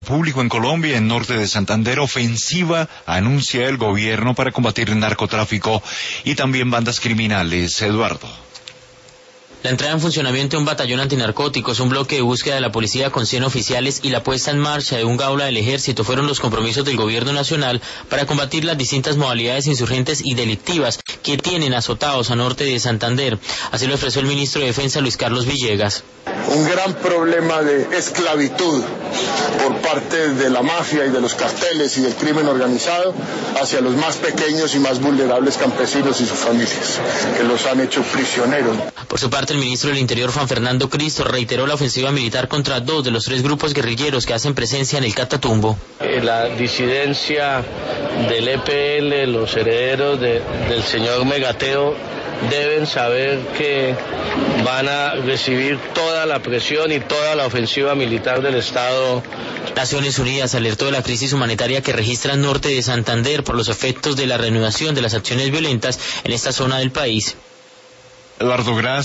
Público en Colombia, en norte de Santander, ofensiva anuncia el gobierno para combatir el narcotráfico y también bandas criminales. Eduardo. La entrada en funcionamiento de un batallón antinarcóticos, un bloque de búsqueda de la policía con 100 oficiales y la puesta en marcha de un gaula del ejército fueron los compromisos del gobierno nacional para combatir las distintas modalidades insurgentes y delictivas que tienen azotados a norte de Santander. Así lo expresó el ministro de Defensa, Luis Carlos Villegas. Un gran problema de esclavitud por parte de la mafia y de los carteles y del crimen organizado hacia los más pequeños y más vulnerables campesinos y sus familias, que los han hecho prisioneros. Por su parte, el ministro del Interior, Juan Fernando Cristo, reiteró la ofensiva militar contra 2 de los 3 grupos guerrilleros que hacen presencia en el Catatumbo. La disidencia del EPL, los herederos del señor Megateo, deben saber que van a recibir toda la presión y toda la ofensiva militar del Estado. Naciones Unidas alertó de la crisis humanitaria que registra el norte de Santander por los efectos de la reanudación de las acciones violentas en esta zona del país. Eduardo, gracias.